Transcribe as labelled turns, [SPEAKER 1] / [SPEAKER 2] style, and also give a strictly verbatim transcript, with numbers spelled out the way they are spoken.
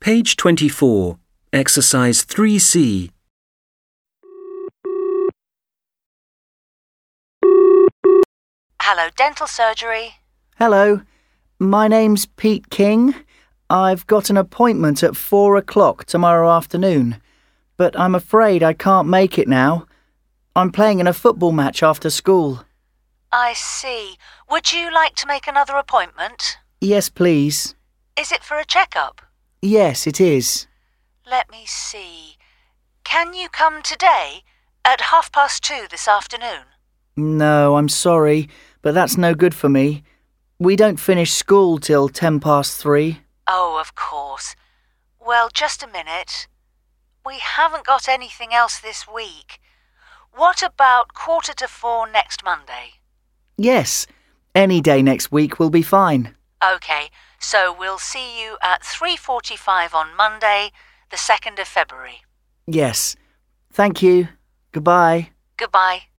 [SPEAKER 1] Page twenty-four, Exercise three C.
[SPEAKER 2] Hello, dental surgery.
[SPEAKER 3] Hello, my name's Pete King. I've got an appointment at four o'clock tomorrow afternoon, but I'm afraid I can't make it now. I'm playing in a football match after school.
[SPEAKER 2] I see. Would you like to make another appointment?
[SPEAKER 3] Yes, please.
[SPEAKER 2] Is it for a checkup?
[SPEAKER 3] Yes, it is.
[SPEAKER 2] Let me see. Can you come today at half past two this afternoon?
[SPEAKER 3] No, I'm sorry, but that's no good for me. We don't finish school till ten past three.
[SPEAKER 2] Oh, of course. Well, just a minute. We haven't got anything else this week. What about quarter to four next Monday?
[SPEAKER 3] Yes, any day next week will be fine.
[SPEAKER 2] OK, so we'll see you at three forty-five on Monday, the second of February.
[SPEAKER 3] Yes. Thank you. Goodbye.
[SPEAKER 2] Goodbye.